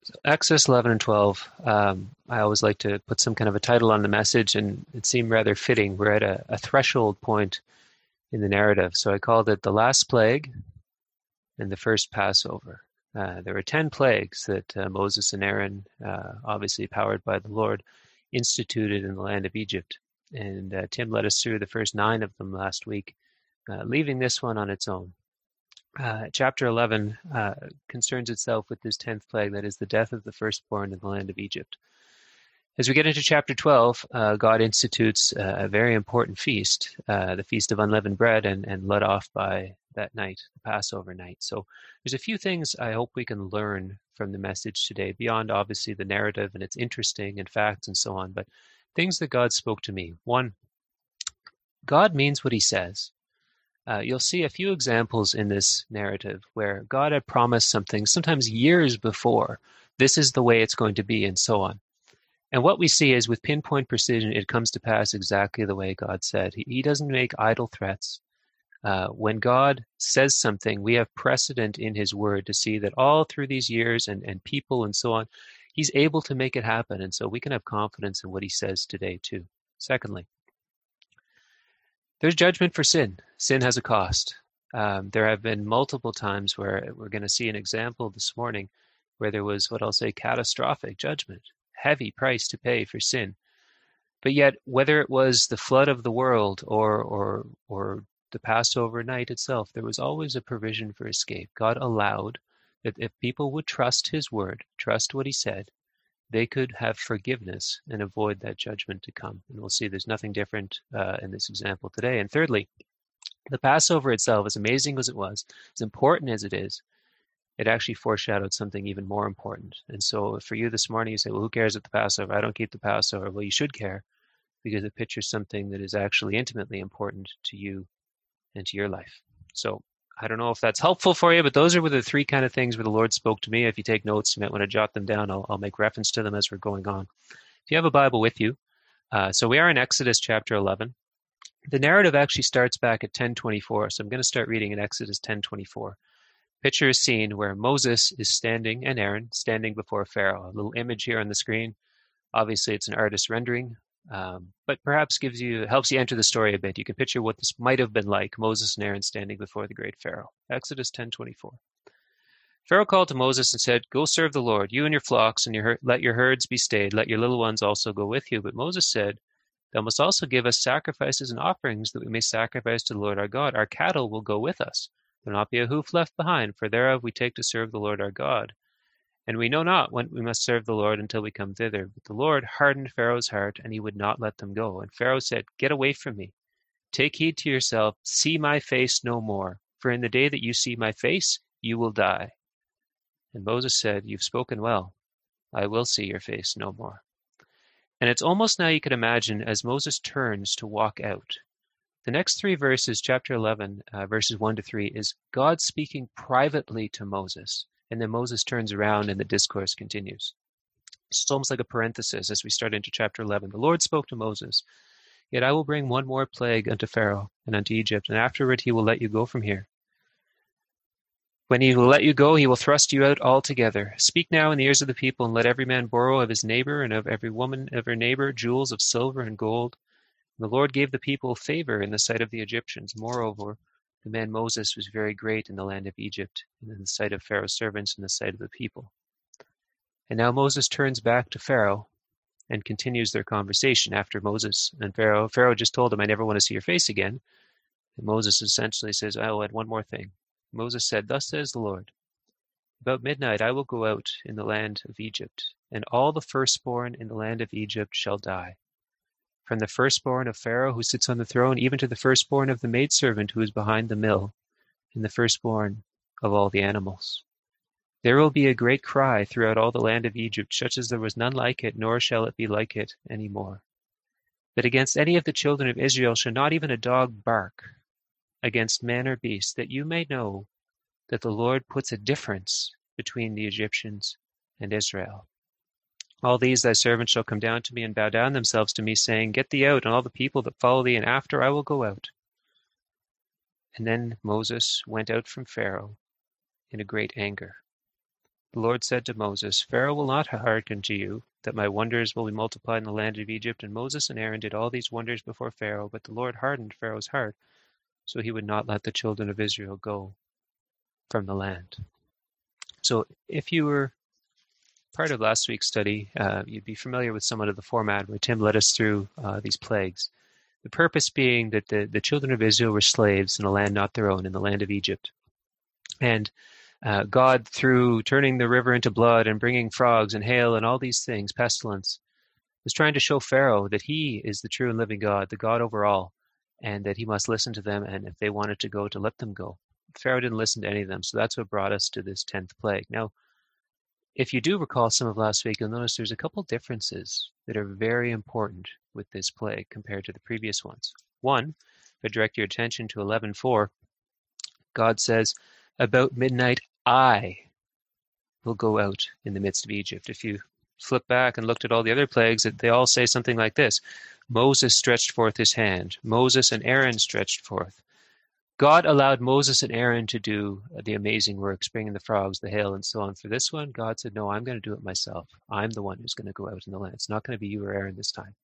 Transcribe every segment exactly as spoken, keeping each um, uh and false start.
Exodus eleven and twelve, um, I always like to put some kind of a title on the message, and it seemed rather fitting. We're at a, a threshold point in the narrative, so I called it the last plague and the first Passover. Uh, there were ten plagues that uh, Moses and Aaron, uh, obviously powered by the Lord, instituted in the land of Egypt. And uh, Tim led us through the first nine of them last week, uh, leaving this one on its own. Uh, chapter eleven uh, concerns itself with this tenth plague, that is the death of the firstborn in the land of Egypt. As we get into chapter twelve, uh, God institutes uh, a very important feast, uh, the Feast of Unleavened Bread, and, and led off by that night, the Passover night. So there's a few things I hope we can learn from the message today, beyond obviously the narrative, and it's interesting, and facts and so on, but things that God spoke to me. One, God means what he says. Uh, you'll see a few examples in this narrative where God had promised something, sometimes years before, this is the way it's going to be, and so on. And what we see is with pinpoint precision, it comes to pass exactly the way God said. He, he doesn't make idle threats. Uh, when God says something, we have precedent in his word to see that all through these years and, and people and so on, he's able to make it happen. And so we can have confidence in what he says today too. Secondly, there's judgment for sin. Sin has a cost. Um, there have been multiple times where we're going to see an example this morning where there was what I'll say catastrophic judgment, heavy price to pay for sin. But yet, whether it was the flood of the world or or or the Passover night itself, there was always a provision for escape. God allowed that if people would trust his word, trust what he said, they could have forgiveness and avoid that judgment to come. And we'll see there's nothing different uh, in this example today. And thirdly, the Passover itself, as amazing as it was, as important as it is, it actually foreshadowed something even more important. And so for you this morning, you say, well, who cares at the Passover? I don't keep the Passover. Well, you should care because it pictures something that is actually intimately important to you and to your life. So I don't know if that's helpful for you, but those are the three kind of things where the Lord spoke to me. If you take notes, you might want to jot them down. I'll, I'll make reference to them as we're going on. If you have a Bible with you, uh, so we are in Exodus chapter eleven. The narrative actually starts back at ten twenty-four, so I'm going to start reading in Exodus ten twenty-four. Picture a scene where Moses is standing, and Aaron, standing before Pharaoh. A little image here on the screen. Obviously, it's an artist's rendering, um, but perhaps gives you helps you enter the story a bit. You can picture what this might have been like, Moses and Aaron standing before the great Pharaoh. Exodus ten twenty-four. Pharaoh called to Moses and said, "Go serve the Lord, you and your flocks, and your, let your herds be stayed. Let your little ones also go with you." But Moses said, "Thou must also give us sacrifices and offerings that we may sacrifice to the Lord our God. Our cattle will go with us. There will not be a hoof left behind, for thereof we take to serve the Lord our God. And we know not when we must serve the Lord until we come thither." But the Lord hardened Pharaoh's heart, and he would not let them go. And Pharaoh said, "Get away from me. Take heed to yourself. See my face no more. For in the day that you see my face, you will die." And Moses said, "You've spoken well. I will see your face no more." And it's almost now you could imagine as Moses turns to walk out. The next three verses, chapter eleven, uh, verses one to three, is God speaking privately to Moses. And then Moses turns around and the discourse continues. It's almost like a parenthesis as we start into chapter eleven. The Lord spoke to Moses, "Yet I will bring one more plague unto Pharaoh and unto Egypt, and afterward he will let you go from here. When he will let you go, he will thrust you out altogether. Speak now in the ears of the people, and let every man borrow of his neighbor and of every woman of her neighbor jewels of silver and gold." And the Lord gave the people favor in the sight of the Egyptians. Moreover, the man Moses was very great in the land of Egypt, and in the sight of Pharaoh's servants, and in the sight of the people. And now Moses turns back to Pharaoh and continues their conversation after Moses and Pharaoh. Pharaoh just told him, "I never want to see your face again." And Moses essentially says, "I will add one more thing." Moses said, "Thus says the Lord, about midnight I will go out in the land of Egypt, and all the firstborn in the land of Egypt shall die. From the firstborn of Pharaoh who sits on the throne, even to the firstborn of the maidservant who is behind the mill, and the firstborn of all the animals. There will be a great cry throughout all the land of Egypt, such as there was none like it, nor shall it be like it any more. That against any of the children of Israel shall not even a dog bark against man or beast, that you may know that the Lord puts a difference between the Egyptians and Israel. All these thy servants shall come down to me and bow down themselves to me, saying, Get thee out, and all the people that follow thee, and after I will go out. And then Moses went out from Pharaoh in a great anger. The Lord said to Moses, Pharaoh will not hearken to you, that my wonders will be multiplied in the land of Egypt. And Moses and Aaron did all these wonders before Pharaoh, but the Lord hardened Pharaoh's heart, so he would not let the children of Israel go from the land. So if you were part of last week's study, uh, you'd be familiar with somewhat of the format where Tim led us through uh, these plagues. The purpose being that the, the children of Israel were slaves in a land not their own, in the land of Egypt. And uh, God, through turning the river into blood and bringing frogs and hail and all these things, pestilence, was trying to show Pharaoh that he is the true and living God, the God over all, and that he must listen to them, and if they wanted to go, to let them go. Pharaoh didn't listen to any of them, so that's what brought us to this tenth plague. Now, if you do recall some of last week, you'll notice there's a couple differences that are very important with this plague compared to the previous ones. One, if I direct your attention to eleven four, God says, about midnight I will go out in the midst of Egypt. If you flip back and looked at all the other plagues, they all say something like this. Moses stretched forth his hand. Moses and Aaron stretched forth. God allowed Moses and Aaron to do the amazing works, bringing the frogs, the hail, and so on. For this one, God said, no, I'm going to do it myself. I'm the one who's going to go out in the land. It's not going to be you or Aaron this time.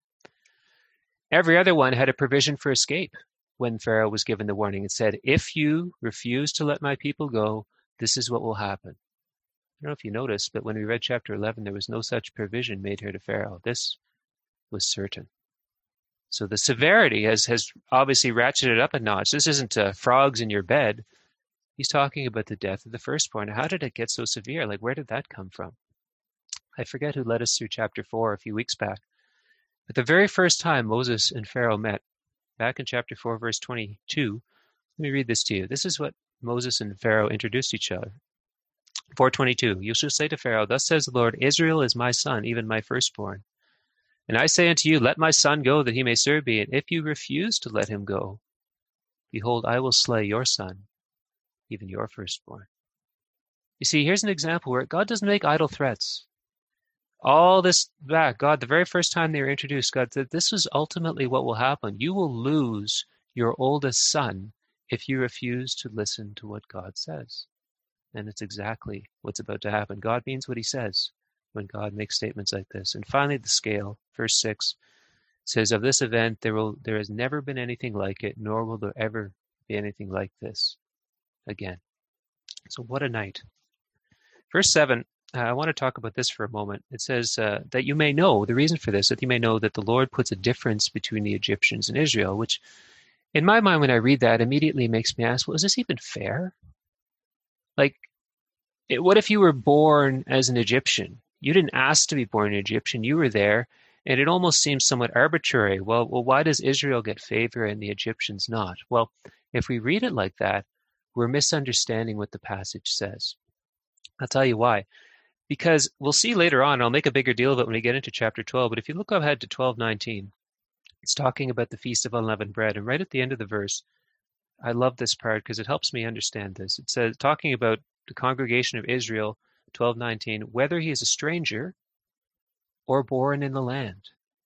Every other one had a provision for escape when Pharaoh was given the warning. It said, if you refuse to let my people go, this is what will happen. I don't know if you noticed, but when we read chapter eleven, there was no such provision made here to Pharaoh. This was certain. So the severity has, has obviously ratcheted up a notch. This isn't uh, frogs in your bed. He's talking about the death of the firstborn. How did it get so severe? Like, where did that come from? I forget who led us through chapter four a few weeks back. But the very first time Moses and Pharaoh met, back in chapter four, verse twenty-two, let me read this to you. This is what Moses and Pharaoh introduced each other. four twenty-two, you shall say to Pharaoh, thus says the Lord, Israel is my son, even my firstborn. And I say unto you, let my son go, that he may serve me. And if you refuse to let him go, behold, I will slay your son, even your firstborn. You see, here's an example where God doesn't make idle threats. All this back, God, the very first time they were introduced, God said, this is ultimately what will happen. You will lose your oldest son if you refuse to listen to what God says. And it's exactly what's about to happen. God means what he says when God makes statements like this. And finally, the scale, verse six, says, of this event, there will there has never been anything like it, nor will there ever be anything like this again. So what a night. Verse seven, uh, I want to talk about this for a moment. It says uh, that you may know, the reason for this, that you may know that the Lord puts a difference between the Egyptians and Israel, which in my mind, when I read that, immediately makes me ask, well, is this even fair? Like, it, what if you were born as an Egyptian? You didn't ask to be born an Egyptian. You were there, and it almost seems somewhat arbitrary. Well, well, why does Israel get favor and the Egyptians not? Well, if we read it like that, we're misunderstanding what the passage says. I'll tell you why. Because we'll see later on, and I'll make a bigger deal of it when we get into chapter twelve, but if you look ahead to twelve nineteen, it's talking about the Feast of Unleavened Bread, and right at the end of the verse, I love this part because it helps me understand this. It says, talking about the congregation of Israel, twelve nineteen, whether he is a stranger or born in the land.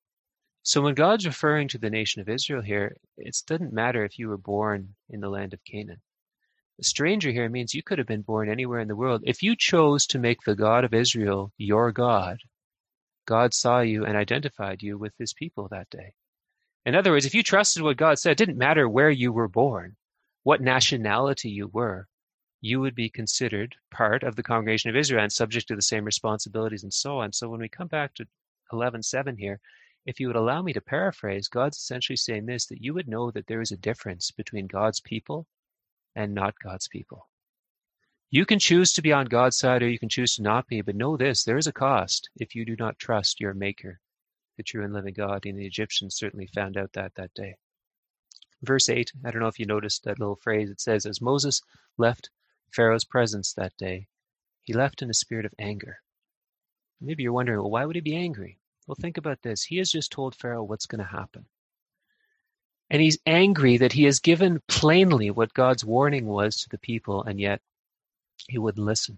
So when God's referring to the nation of Israel here, it doesn't matter if you were born in the land of Canaan. A stranger here means you could have been born anywhere in the world. If you chose to make the God of Israel your God, God saw you and identified you with his people that day. In other words, if you trusted what God said, it didn't matter where you were born, what nationality you were, you would be considered part of the congregation of Israel and subject to the same responsibilities and so on. So when we come back to eleven seven here, if you would allow me to paraphrase, God's essentially saying this, that you would know that there is a difference between God's people and not God's people. You can choose to be on God's side or you can choose to not be, but know this, there is a cost if you do not trust your maker, the true and living God. And the Egyptians certainly found out that that day. Verse eight, I don't know if you noticed that little phrase. It says, as Moses left Pharaoh's presence that day, he left in a spirit of anger. Maybe you're wondering, well, why would he be angry? Well, think about this. He has just told Pharaoh what's going to happen. And he's angry that he has given plainly what God's warning was to the people, and yet he wouldn't listen.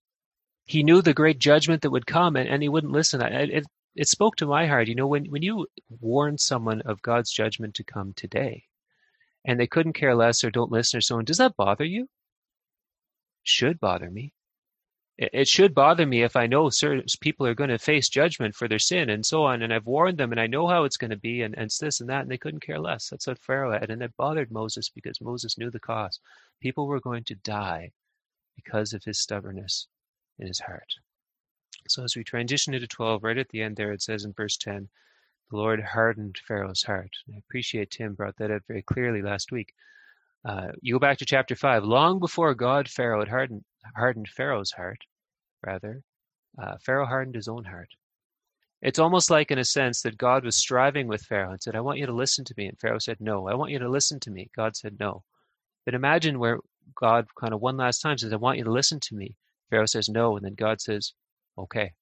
He knew the great judgment that would come, and, and he wouldn't listen. I, it, it spoke to my heart. You know, when, when you warn someone of God's judgment to come today, and they couldn't care less or don't listen or so on, does that bother you? Should bother me. It, it should bother me if I know certain people are going to face judgment for their sin and so on, and I've warned them, and I know how it's going to be, and, and it's this and that, and they couldn't care less. That's what Pharaoh had, and it bothered Moses because Moses knew the cost. People were going to die because of his stubbornness in his heart. So as we transition into twelve, right at the end there, it says in verse ten, the Lord hardened Pharaoh's heart. And I appreciate Tim brought that out very clearly last week. Uh, you go back to chapter five. Long before God, Pharaoh had hardened, hardened Pharaoh's heart, rather. Uh, Pharaoh hardened his own heart. It's almost like, in a sense, that God was striving with Pharaoh and said, I want you to listen to me. And Pharaoh said, no. I want you to listen to me. God said, no. But imagine where God kind of one last time says, I want you to listen to me. Pharaoh says, no. And then God says, okay.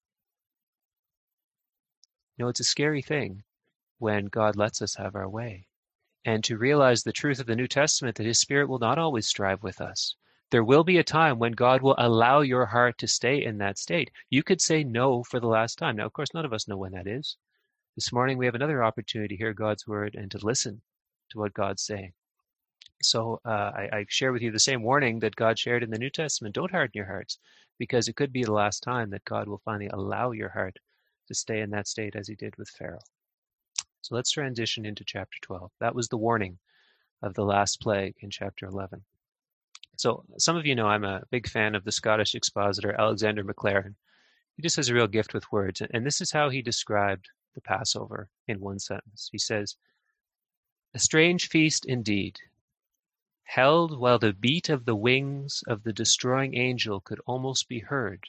You know, it's a scary thing when God lets us have our way. And to realize the truth of the New Testament, that his Spirit will not always strive with us. There will be a time when God will allow your heart to stay in that state. You could say no for the last time. Now, of course, none of us know when that is. This morning we have another opportunity to hear God's word and to listen to what God's saying. So uh, I, I share with you the same warning that God shared in the New Testament. Don't harden your hearts, because it could be the last time that God will finally allow your heart to stay in that state as he did with Pharaoh. So let's transition into chapter twelve. That was the warning of the last plague in chapter eleven. So some of you know I'm a big fan of the Scottish expositor Alexander Maclaren. He just has a real gift with words, and this is how he described the Passover in one sentence. He says, a strange feast indeed, held while the beat of the wings of the destroying angel could almost be heard,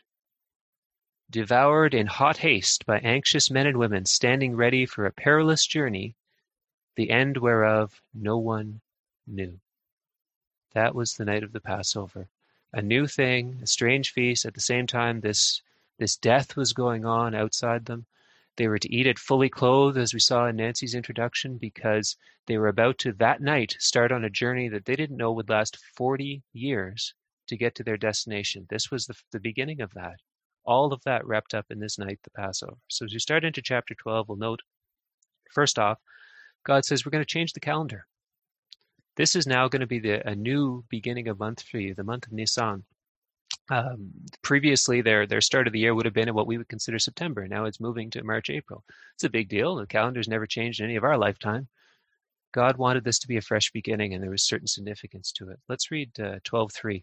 devoured in hot haste by anxious men and women standing ready for a perilous journey, the end whereof no one knew. That was the night of the Passover. A new thing, a strange feast. At the same time, this, this death was going on outside them. They were to eat it fully clothed, as we saw in Nancy's introduction, because they were about to, that night, start on a journey that they didn't know would last forty years to get to their destination. This was the, the beginning of that. All of that wrapped up in this night, the Passover. So as we start into chapter twelve, we'll note, first off, God says we're going to change the calendar. This is now going to be the, a new beginning of month for you, the month of Nisan. Um, previously, their their start of the year would have been in what we would consider September. Now it's moving to March, April. It's a big deal. The calendar's never changed in any of our lifetime. God wanted this to be a fresh beginning, and there was certain significance to it. Let's read uh, twelve three.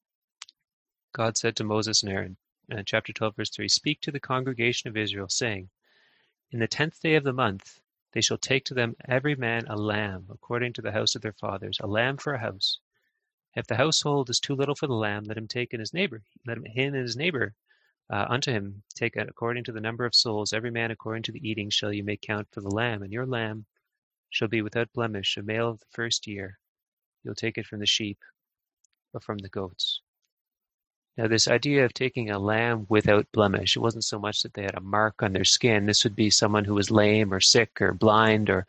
God said to Moses and Aaron, uh, chapter twelve, verse three, speak to the congregation of Israel, saying, in the tenth day of the month, they shall take to them every man a lamb, according to the house of their fathers, a lamb for a house. If the household is too little for the lamb, let him take in his neighbor. Let him, him and his neighbor uh, unto him take it according to the number of souls. Every man according to the eating shall you make count for the lamb. And your lamb shall be without blemish, a male of the first year. You'll take it from the sheep or from the goats. Now, this idea of taking a lamb without blemish, it wasn't so much that they had a mark on their skin. This would be someone who was lame or sick or blind or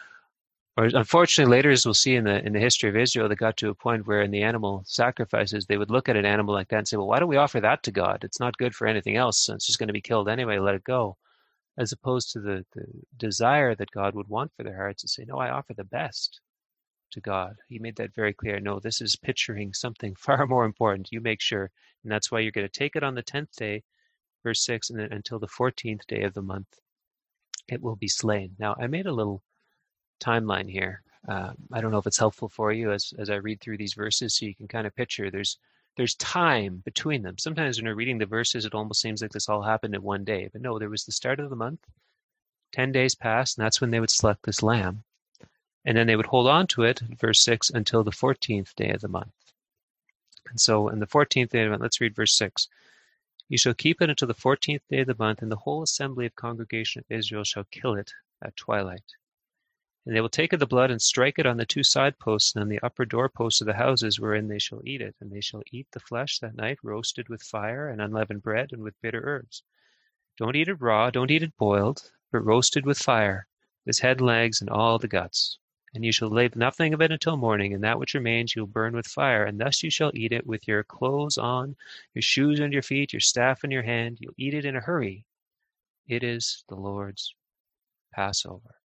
Or unfortunately, later, as we'll see in the in the history of Israel, they got to a point where in the animal sacrifices, they would look at an animal like that and say, well, why don't we offer that to God? It's not good for anything else. So it's just going to be killed anyway. Let it go. As opposed to the, the desire that God would want for their hearts to say, no, I offer the best to God. He made that very clear. No, this is picturing something far more important. You make sure. And that's why you're going to take it on the tenth day, verse six, and then until the fourteenth day of the month, it will be slain. Now, I made a little timeline here. Um, I don't know if it's helpful for you as as I read through these verses, so you can kind of picture there's there's time between them. Sometimes when you're reading the verses, it almost seems like this all happened in one day. But no, there was the start of the month. Ten days passed, and that's when they would select this lamb. And then they would hold on to it, verse six, until the fourteenth day of the month. And so in the fourteenth day of the month, let's read verse six. You shall keep it until the fourteenth day of the month, and the whole assembly of congregation of Israel shall kill it at twilight. And they will take of the blood and strike it on the two side posts and on the upper door posts of the houses wherein they shall eat it. And they shall eat the flesh that night, roasted with fire and unleavened bread and with bitter herbs. Don't eat it raw, don't eat it boiled, but roasted with fire, with head, legs, and all the guts. And you shall leave nothing of it until morning, and that which remains you will burn with fire. And thus you shall eat it with your clothes on, your shoes on your feet, your staff in your hand. You'll eat it in a hurry. It is the Lord's Passover.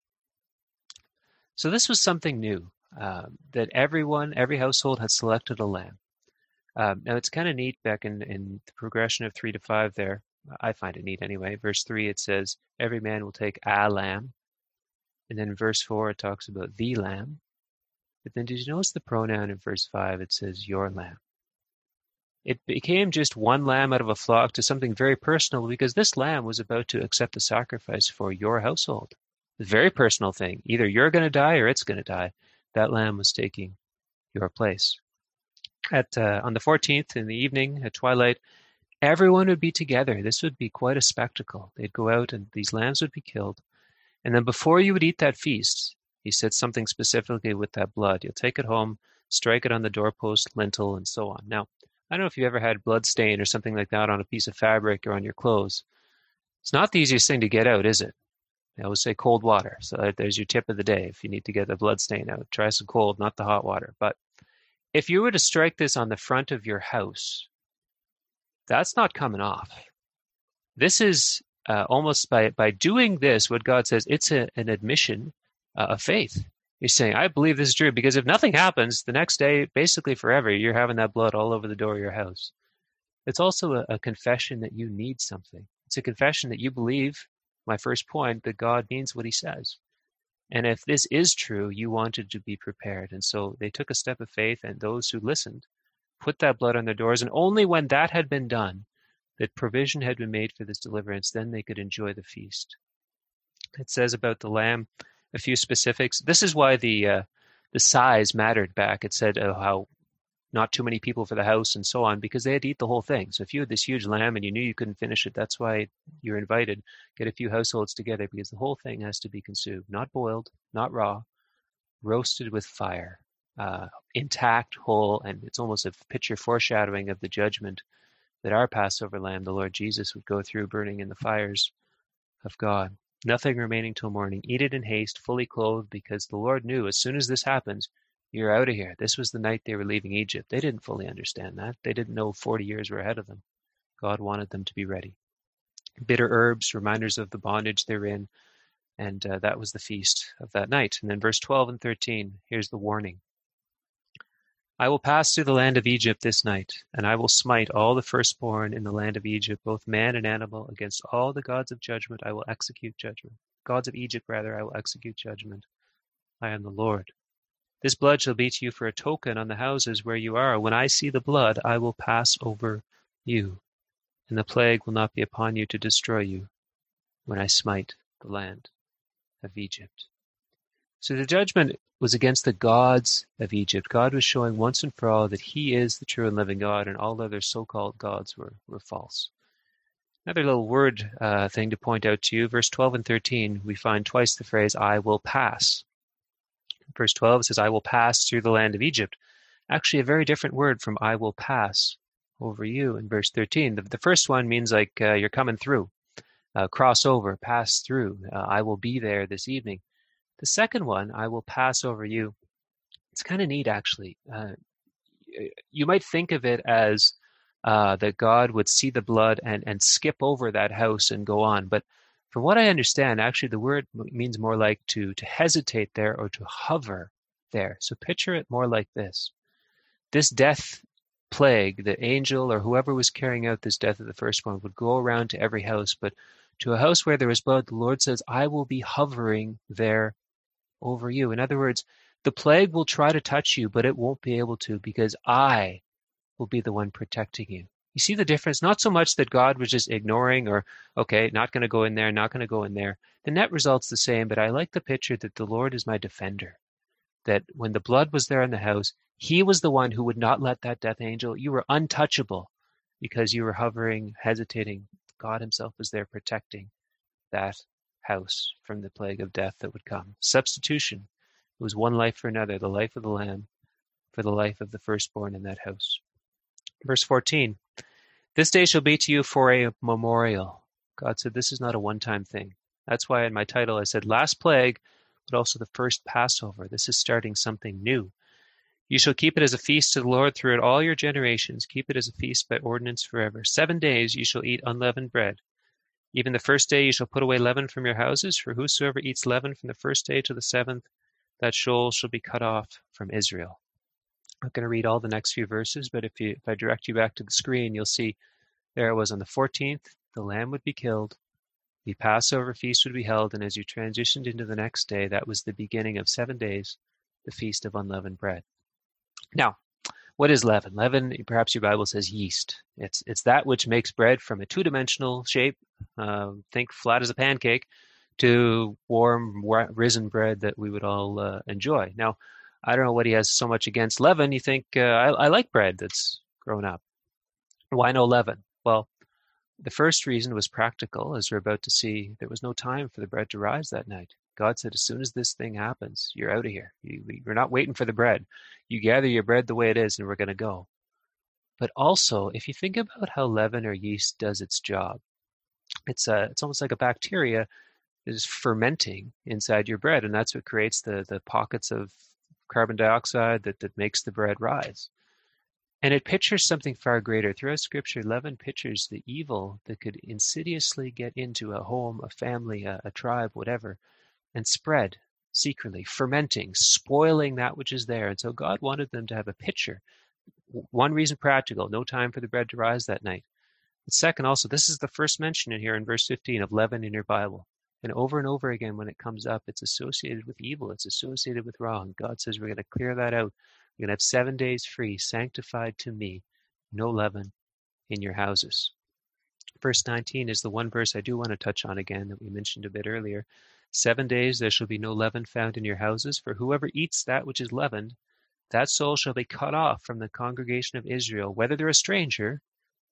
So this was something new, uh, that everyone, every household had selected a lamb. Um, now it's kind of neat back in, in the progression of three to five there. I find it neat anyway. Verse three, it says, every man will take a lamb. And then in verse four, it talks about the lamb. But then did you notice the pronoun in verse five? It says your lamb. It became just one lamb out of a flock to something very personal because this lamb was about to accept the sacrifice for your household. A very personal thing. Either you're going to die or it's going to die. That lamb was taking your place. At uh, on the fourteenth in the evening at twilight, everyone would be together. This would be quite a spectacle. They'd go out and these lambs would be killed. And then before you would eat that feast, he said something specifically with that blood. You'll take it home, strike it on the doorpost, lintel, and so on. Now, I don't know if you've ever had blood stain or something like that on a piece of fabric or on your clothes. It's not the easiest thing to get out, is it? I would say cold water. So there's your tip of the day. If you need to get the blood stain out, try some cold, not the hot water. But if you were to strike this on the front of your house, that's not coming off. This is uh, almost by, by doing this, what God says, it's a, an admission uh, of faith. He's saying, I believe this is true, because if nothing happens, the next day, basically forever, you're having that blood all over the door of your house. It's also a, a confession that you need something. It's a confession that you believe, my first point, that God means what he says. And if this is true, you wanted to be prepared. And so they took a step of faith, and those who listened put that blood on their doors. And only when that had been done, that provision had been made for this deliverance, then they could enjoy the feast. It says about the lamb, a few specifics. This is why the uh, the size mattered back. It said uh, how not too many people for the house and so on, because they had to eat the whole thing. So if you had this huge lamb and you knew you couldn't finish it, that's why you're invited. Get a few households together, because the whole thing has to be consumed. Not boiled, not raw, roasted with fire, uh, intact, whole, and it's almost a picture foreshadowing of the judgment that our Passover lamb, the Lord Jesus, would go through, burning in the fires of God. Nothing remaining till morning. Eat it in haste, fully clothed, because the Lord knew as soon as this happens, you're out of here. This was the night they were leaving Egypt. They didn't fully understand that. They didn't know forty years were ahead of them. God wanted them to be ready. Bitter herbs, reminders of the bondage they're in, and uh, that was the feast of that night. And then verse twelve and thirteen, here's the warning. I will pass through the land of Egypt this night, and I will smite all the firstborn in the land of Egypt, both man and animal. Against all the gods of judgment I will execute judgment. Gods of Egypt, rather, I will execute judgment. I am the Lord. This blood shall be to you for a token on the houses where you are. When I see the blood, I will pass over you, and the plague will not be upon you to destroy you when I smite the land of Egypt. So the judgment was against the gods of Egypt. God was showing once and for all that he is the true and living God, and all other so-called gods were, were false. Another little word uh, thing to point out to you, verse twelve and thirteen, we find twice the phrase, I will pass. Verse twelve, it says, I will pass through the land of Egypt. Actually, a very different word from I will pass over you in verse thirteen. The, the first one means like uh, you're coming through, uh, cross over, pass through. Uh, I will be there this evening. The second one, I will pass over you. It's kind of neat, actually. Uh, you might think of it as uh, that God would see the blood and, and skip over that house and go on. But from what I understand, actually the word means more like to, to hesitate there or to hover there. So picture it more like this. This death plague, the angel or whoever was carrying out this death of the firstborn would go around to every house. But to a house where there was blood, the Lord says, I will be hovering there over you. In other words, the plague will try to touch you, but it won't be able to, because I will be the one protecting you. You see the difference? Not so much that God was just ignoring or, okay, not going to go in there, not going to go in there. The net result's the same, but I like the picture that the Lord is my defender. That when the blood was there in the house, he was the one who would not let that death angel. You were untouchable because you were hovering, hesitating. God himself was there protecting that house from the plague of death that would come. Substitution. It was one life for another, the life of the lamb for the life of the firstborn in that house. Verse fourteen, this day shall be to you for a memorial. God said this is not a one-time thing. That's why in my title I said last plague, but also the first Passover. This is starting something new. You shall keep it as a feast to the Lord throughout all your generations. Keep it as a feast by ordinance forever. Seven days you shall eat unleavened bread. Even the first day you shall put away leaven from your houses, for whosoever eats leaven from the first day to the seventh, that soul shall be cut off from Israel. I'm not going to read all the next few verses, but if you if I direct you back to the screen, you'll see there it was on the fourteenth, the lamb would be killed, the Passover feast would be held, and as you transitioned into the next day, that was the beginning of seven days, the Feast of Unleavened Bread. Now, what is leaven? Leaven, perhaps your Bible says yeast. It's it's that which makes bread from a two-dimensional shape, uh, think flat as a pancake, to warm, risen bread that we would all uh, enjoy. Now, I don't know what he has so much against leaven. You think, uh, I, I like bread that's grown up. Why no leaven? Well, the first reason was practical. As we're about to see, there was no time for the bread to rise that night. God said, as soon as this thing happens, you're out of here. You, you're not waiting for the bread. You gather your bread the way it is, and we're going to go. But also, if you think about how leaven or yeast does its job, it's a, it's almost like a bacteria that is fermenting inside your bread, and that's what creates the, the pockets of carbon dioxide that, that makes the bread rise. And it pictures something far greater. Throughout Scripture, leaven pictures the evil that could insidiously get into a home, a family, a, a tribe, whatever, and spread secretly, fermenting, spoiling that which is there. And so God wanted them to have a picture. One reason, practical, no time for the bread to rise that night. But second, also, this is the first mention in here in verse fifteen of leaven in your Bible. And over and over again, when it comes up, it's associated with evil. It's associated with wrong. God says we're going to clear that out. You're going to have seven days free, sanctified to me, no leaven in your houses. Verse nineteen is the one verse I do want to touch on again that we mentioned a bit earlier. Seven days there shall be no leaven found in your houses, for whoever eats that which is leavened, that soul shall be cut off from the congregation of Israel, whether they're a stranger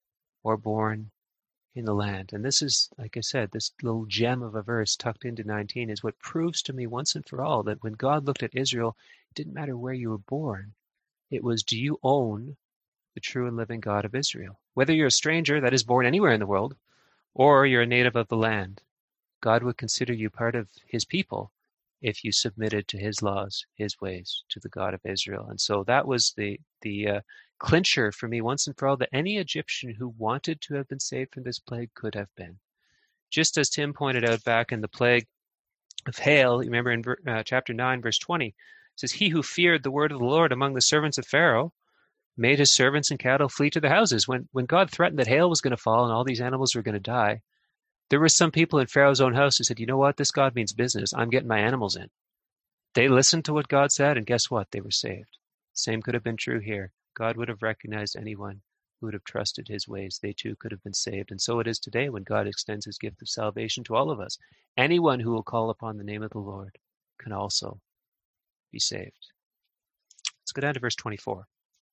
or born in the land. And this is, like I said, this little gem of a verse tucked into nineteen is what proves to me once and for all that when God looked at Israel, it didn't matter where you were born. It was, do you own the true and living God of Israel? Whether you're a stranger that is born anywhere in the world, or you're a native of the land, God would consider you part of his people if you submitted to his laws, his ways, to the God of Israel. And so that was the, the uh, clincher for me once and for all that any Egyptian who wanted to have been saved from this plague could have been. Just as Tim pointed out back in the plague of hail, you remember in uh, chapter nine, verse twenty, it says, he who feared the word of the Lord among the servants of Pharaoh made his servants and cattle flee to their houses. When, when God threatened that hail was going to fall and all these animals were going to die, there were some people in Pharaoh's own house who said, you know what, this God means business. I'm getting my animals in. They listened to what God said, and guess what? They were saved. Same could have been true here. God would have recognized anyone who would have trusted his ways. They too could have been saved. And so it is today when God extends his gift of salvation to all of us. Anyone who will call upon the name of the Lord can also be saved. Let's go down to verse twenty-four.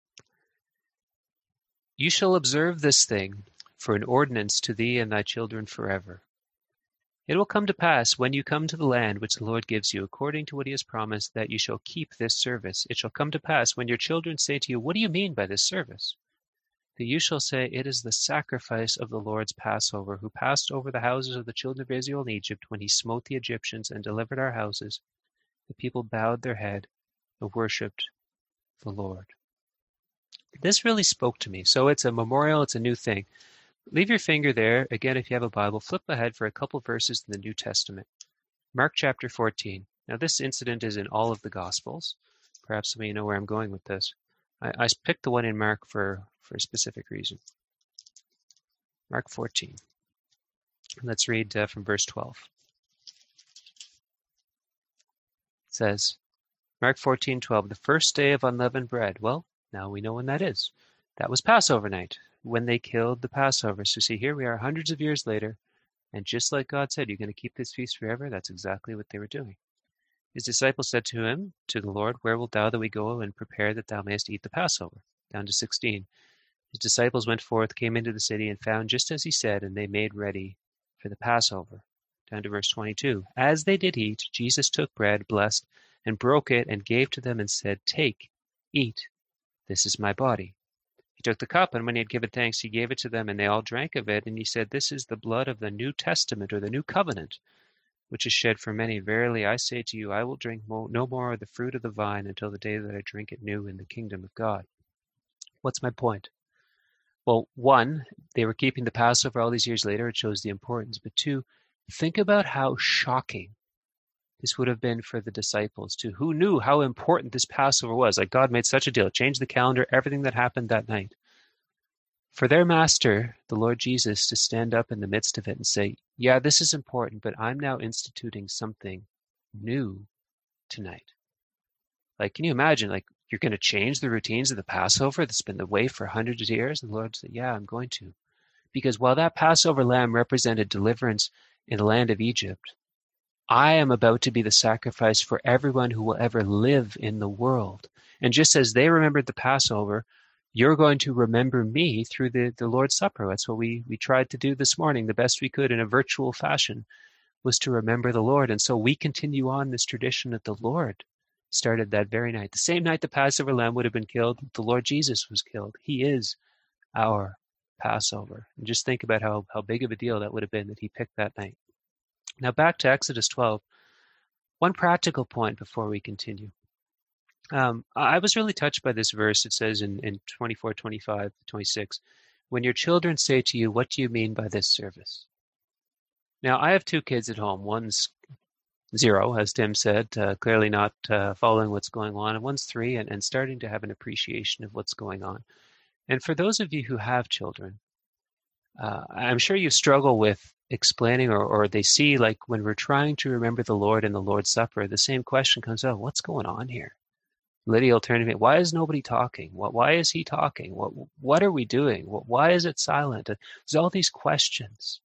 You shall observe this thing for an ordinance to thee and thy children forever. It will come to pass when you come to the land which the Lord gives you, according to what he has promised, that you shall keep this service. It shall come to pass when your children say to you, what do you mean by this service? That you shall say, it is the sacrifice of the Lord's Passover, who passed over the houses of the children of Israel in Egypt when he smote the Egyptians and delivered our houses. The people bowed their head and worshipped the Lord. This really spoke to me. So it's a memorial, it's a new thing. Leave your finger there. Again, if you have a Bible, flip ahead for a couple verses in the New Testament. Mark chapter fourteen. Now this incident is in all of the Gospels. Perhaps some of you know where I'm going with this. I, I picked the one in Mark for, for a specific reason. Mark fourteen. Let's read uh, from verse twelve. It says, Mark fourteen twelve, the first day of unleavened bread. Well, now we know when that is. That was Passover night, when they killed the Passover. So see, here we are hundreds of years later, and just like God said, you're going to keep this feast forever, that's exactly what they were doing. His disciples said to him, to the Lord, where wilt thou that we go and prepare that thou mayest eat the Passover? Down to sixteen. His disciples went forth, came into the city, and found just as he said, and they made ready for the Passover. Down to verse twenty-two. As they did eat, Jesus took bread, blessed, and broke it, and gave to them, and said, take, eat, this is my body. He took the cup, and when he had given thanks, he gave it to them, and they all drank of it. And he said, this is the blood of the New Testament, or the New Covenant, which is shed for many. Verily I say to you, I will drink mo- no more of the fruit of the vine until the day that I drink it new in the kingdom of God. What's my point? Well, one, they were keeping the Passover all these years later. It shows the importance. But two, think about how shocking this would have been for the disciples too, who knew how important this Passover was. Like God made such a deal, changed the calendar, everything that happened that night. For their master, the Lord Jesus, to stand up in the midst of it and say, yeah, this is important, but I'm now instituting something new tonight. Like, can you imagine, like, you're going to change the routines of the Passover that's been the way for hundreds of years? And the Lord said, yeah, I'm going to. Because while that Passover lamb represented deliverance in the land of Egypt, I am about to be the sacrifice for everyone who will ever live in the world. And just as they remembered the Passover, you're going to remember me through the, the Lord's Supper. That's what we, we tried to do this morning, the best we could in a virtual fashion, was to remember the Lord. And so we continue on this tradition that the Lord started that very night. The same night the Passover lamb would have been killed, the Lord Jesus was killed. He is our Passover. And just think about how, how big of a deal that would have been that he picked that night. Now back to Exodus twelve. One practical point before we continue. Um, I was really touched by this verse. It says in, in twenty-four, twenty-five, twenty-six, when your children say to you, what do you mean by this service? Now, I have two kids at home. One's zero, as Tim said, uh, clearly not uh, following what's going on, and one's three and, and starting to have an appreciation of what's going on. And for those of you who have children, uh, I'm sure you struggle with explaining, or, or they see, like when we're trying to remember the Lord in the Lord's Supper, the same question comes up, what's going on here? Lydia will turn to me, why is nobody talking? What, why is he talking? What, what are we doing? What, why is it silent? There's all these questions.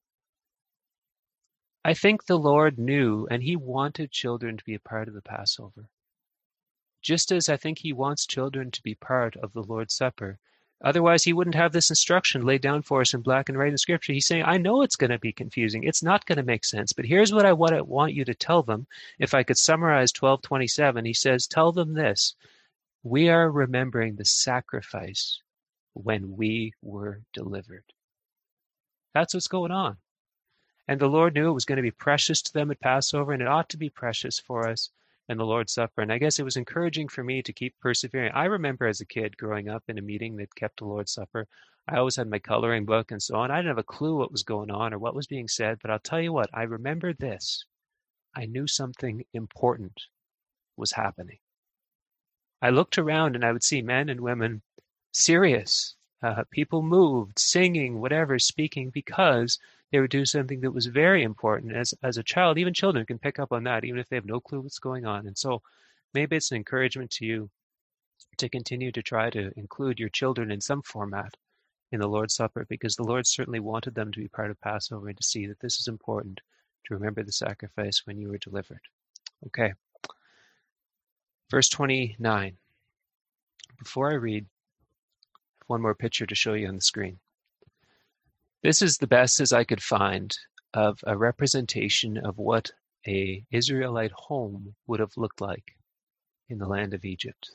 I think the Lord knew, and he wanted children to be a part of the Passover. Just as I think he wants children to be part of the Lord's Supper. Otherwise, he wouldn't have this instruction laid down for us in black and white in Scripture. He's saying, I know it's going to be confusing. It's not going to make sense. But here's what I want you to tell them. If I could summarize twelve twenty-seven, he says, tell them this. We are remembering the sacrifice when we were delivered. That's what's going on. And the Lord knew it was going to be precious to them at Passover, and it ought to be precious for us in the Lord's Supper. And I guess it was encouraging for me to keep persevering. I remember as a kid growing up in a meeting that kept the Lord's Supper. I always had my coloring book and so on. I didn't have a clue what was going on or what was being said, but I'll tell you what, I remember this. I knew something important was happening. I looked around and I would see men and women serious, uh, people moved, singing, whatever, speaking, because they would do something that was very important. As as a child, even children can pick up on that, even if they have no clue what's going on. And so maybe it's an encouragement to you to continue to try to include your children in some format in the Lord's Supper, because the Lord certainly wanted them to be part of Passover and to see that this is important, to remember the sacrifice when you were delivered. Okay. Verse twenty-nine. Before I read, I have one more picture to show you on the screen. This is the best as I could find of a representation of what a Israelite home would have looked like in the land of Egypt.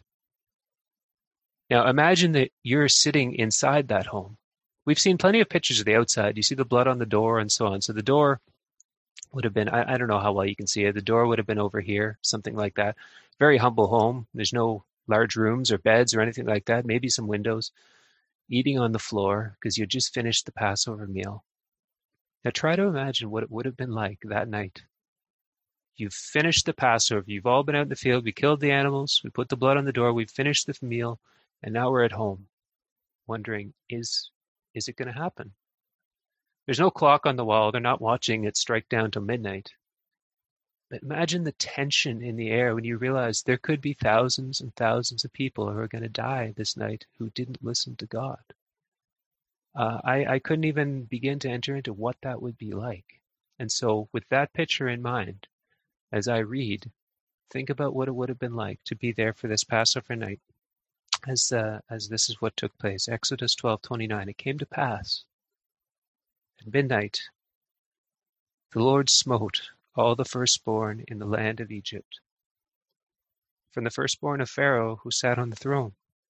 Now imagine that you're sitting inside that home. We've seen plenty of pictures of the outside. You see the blood on the door and so on. So the door would have been, I, I don't know how well you can see it. The door would have been over here, something like that. Very humble home. There's no large rooms or beds or anything like that. Maybe some windows. Eating on the floor because you just finished the Passover meal. Now try to imagine what it would have been like that night. You've finished the Passover. You've all been out in the field. We killed the animals. We put the blood on the door. We've finished the meal. And now we're at home wondering, is, is it going to happen? There's no clock on the wall. They're not watching it strike down till midnight. But imagine the tension in the air when you realize there could be thousands and thousands of people who are going to die this night who didn't listen to God. Uh, I, I couldn't even begin to enter into what that would be like. And so with that picture in mind, as I read, think about what it would have been like to be there for this Passover night, as uh, as this is what took place. Exodus twelve twenty-nine. It came to pass at midnight, the Lord smote all the firstborn in the land of Egypt, from the firstborn of Pharaoh who sat on the throne,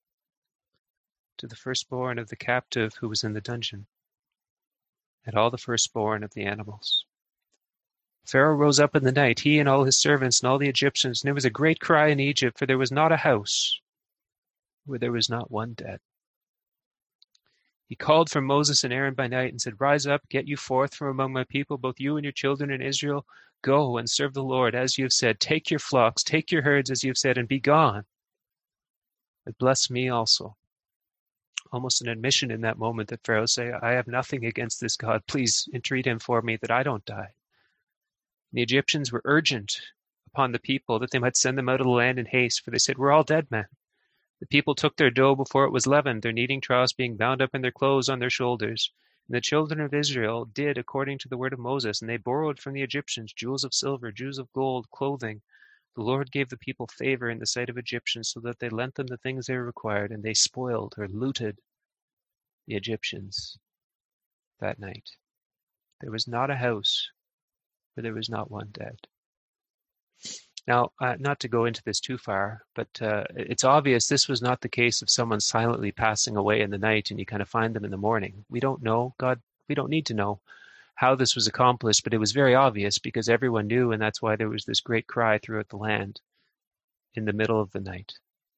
to the firstborn of the captive who was in the dungeon, and all the firstborn of the animals. Pharaoh rose up in the night, he and all his servants and all the Egyptians, and there was a great cry in Egypt, for there was not a house where there was not one dead. He called for Moses and Aaron by night and said, "Rise up, get you forth from among my people, both you and your children in Israel. Go and serve the Lord, as you have said. Take your flocks, take your herds, as you have said, and be gone. But bless me also." Almost an admission in that moment that Pharaoh say, "I have nothing against this God. Please entreat him for me that I don't die." And the Egyptians were urgent upon the people that they might send them out of the land in haste, for they said, "We're all dead men." The people took their dough before it was leavened, their kneading troughs being bound up in their clothes on their shoulders. And the children of Israel did according to the word of Moses, and they borrowed from the Egyptians jewels of silver, jewels of gold, clothing. The Lord gave the people favor in the sight of Egyptians, so that they lent them the things they required, and they spoiled or looted the Egyptians that night. There was not a house where there was not one dead. Now, uh, not to go into this too far, but uh, it's obvious this was not the case of someone silently passing away in the night and you kind of find them in the morning. We don't know. God, we don't need to know how this was accomplished, but it was very obvious because everyone knew, and that's why there was this great cry throughout the land in the middle of the night.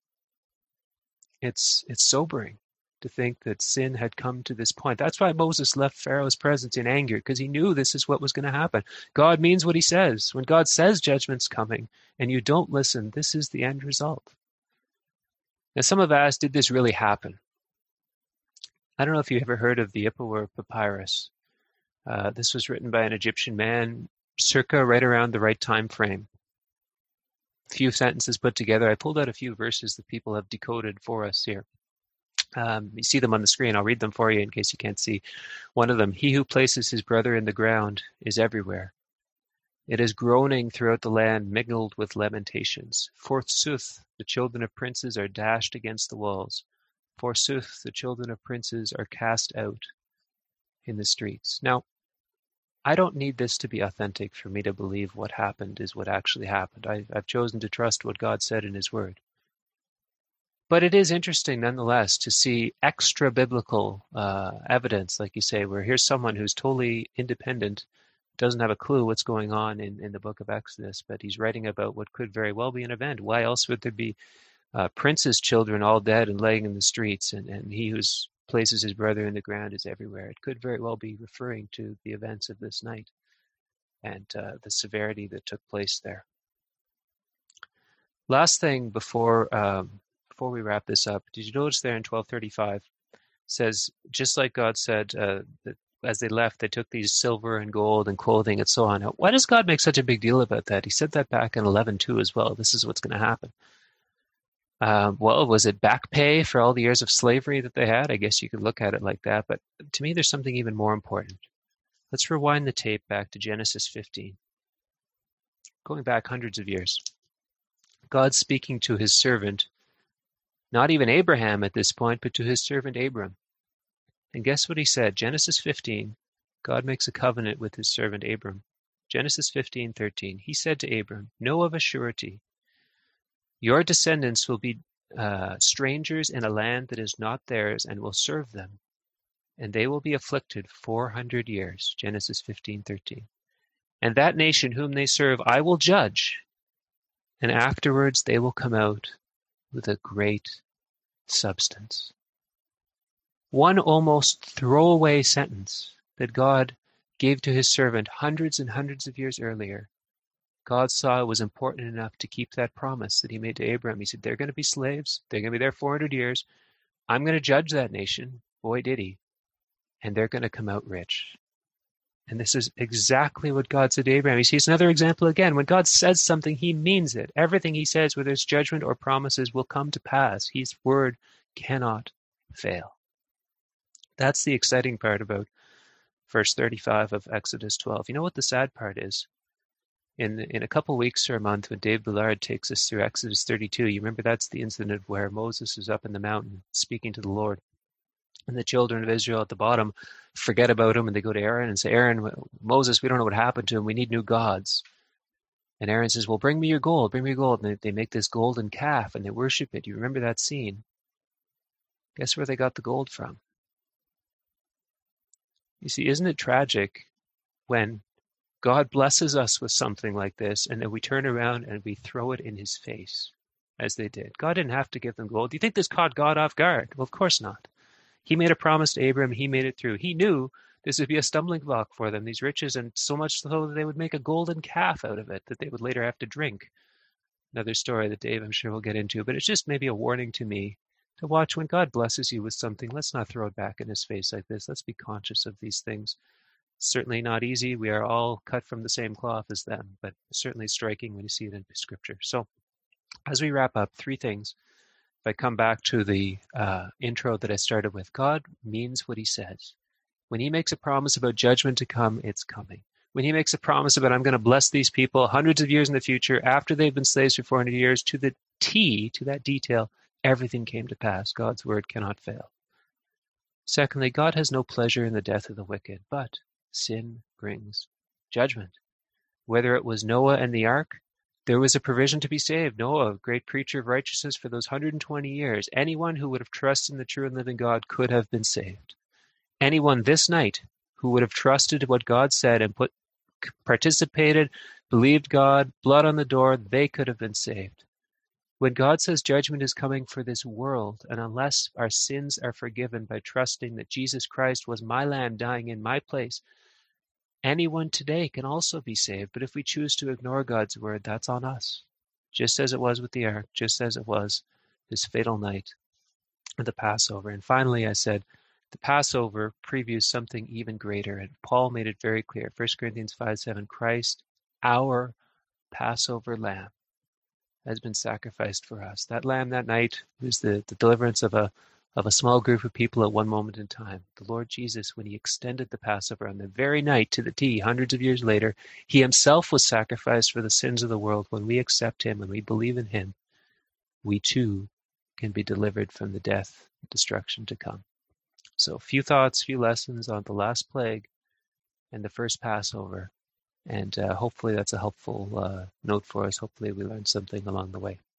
It's it's sobering to think that sin had come to this point. That's why Moses left Pharaoh's presence in anger, because he knew this is what was going to happen. God means what he says. When God says judgment's coming and you don't listen, this is the end result. Now, some have asked, did this really happen? I don't know if you ever heard of the Ipuwer Papyrus. Uh, this was written by an Egyptian man circa right around the right time frame. A few sentences put together. I pulled out a few verses that people have decoded for us here. Um, you see them on the screen. I'll read them for you in case you can't see. One of them, "He who places his brother in the ground is everywhere. It is groaning throughout the land, mingled with lamentations. Forsooth, the children of princes are dashed against the walls. Forsooth, the children of princes are cast out in the streets." Now, I don't need this to be authentic for me to believe what happened is what actually happened. I, I've chosen to trust what God said in his word. But it is interesting, nonetheless, to see extra-biblical uh, evidence, like you say, where here's someone who's totally independent, doesn't have a clue what's going on in, in the book of Exodus, but he's writing about what could very well be an event. Why else would there be uh, princes' children all dead and laying in the streets, and, and he who places his brother in the ground is everywhere? It could very well be referring to the events of this night and uh, the severity that took place there. Last thing before... Um, Before we wrap this up, did you notice there in twelve thirty-five, says, just like God said, uh, that as they left, they took these silver and gold and clothing and so on. Now, why does God make such a big deal about that? He said that back in eleven two as well. This is what's going to happen. Um, well, was it back pay for all the years of slavery that they had? I guess you could look at it like that. But to me, there's something even more important. Let's rewind the tape back to Genesis fifteen. Going back hundreds of years. God speaking to his servant, not even Abraham at this point, but to his servant Abram. And guess what he said? Genesis fifteen, God makes a covenant with his servant Abram. Genesis fifteen thirteen, he said to Abram, "Know of a surety, your descendants will be uh, strangers in a land that is not theirs and will serve them, and they will be afflicted four hundred years." Genesis fifteen thirteen. "And that nation whom they serve I will judge, and afterwards they will come out with a great substance." One almost throwaway sentence that God gave to his servant hundreds and hundreds of years earlier. God saw it was important enough to keep that promise that he made to Abraham. He said, they're going to be slaves. They're going to be there four hundred years. I'm going to judge that nation. Boy, did he. And they're going to come out rich. And this is exactly what God said to Abraham. You see, it's another example again. When God says something, he means it. Everything he says, whether it's judgment or promises, will come to pass. His word cannot fail. That's the exciting part about verse thirty-five of Exodus twelve. You know what the sad part is? In in a couple weeks or a month, when Dave Billard takes us through Exodus thirty-two, you remember that's the incident where Moses is up in the mountain speaking to the Lord. And the children of Israel at the bottom forget about him, and they go to Aaron and say, Aaron, Moses, we don't know what happened to him. We need new gods. And Aaron says, well, bring me your gold, bring me your gold. And they, they make this golden calf, and they worship it. You remember that scene? Guess where they got the gold from? You see, isn't it tragic when God blesses us with something like this, and then we turn around and we throw it in his face, as they did? God didn't have to give them gold. Do you think this caught God off guard? Well, of course not. He made a promise to Abraham. He made it through. He knew this would be a stumbling block for them, these riches, and so much so that they would make a golden calf out of it that they would later have to drink. Another story that Dave, I'm sure, will get into, but it's just maybe a warning to me to watch when God blesses you with something. Let's not throw it back in his face like this. Let's be conscious of these things. Certainly not easy. We are all cut from the same cloth as them, but certainly striking when you see it in Scripture. So as we wrap up, three things. If I come back to the uh, intro that I started with, God means what he says. When he makes a promise about judgment to come, it's coming. When he makes a promise about I'm going to bless these people hundreds of years in the future, after they've been slaves for four hundred years, to the T, to that detail, everything came to pass. God's word cannot fail. Secondly, God has no pleasure in the death of the wicked, but sin brings judgment. Whether it was Noah and the ark, there was a provision to be saved. Noah, great preacher of righteousness for those one hundred twenty years. Anyone who would have trusted in the true and living God could have been saved. Anyone this night who would have trusted what God said and put, participated, believed God, blood on the door, they could have been saved. When God says judgment is coming for this world, and unless our sins are forgiven by trusting that Jesus Christ was my lamb dying in my place, anyone today can also be saved. But if we choose to ignore God's word, that's on us. Just as it was with the ark, just as it was this fatal night of the Passover. And finally, I said, the Passover previews something even greater, and Paul made it very clear. First Corinthians five seven, Christ, our Passover lamb, has been sacrificed for us. That lamb that night was the, the deliverance of a of a small group of people at one moment in time. The Lord Jesus, when he extended the Passover on the very night to the T, hundreds of years later, he himself was sacrificed for the sins of the world. When we accept him, when we believe in him, we too can be delivered from the death and destruction to come. So, few thoughts, few lessons on the last plague and the first Passover. And uh, hopefully that's a helpful uh, note for us. Hopefully we learned something along the way.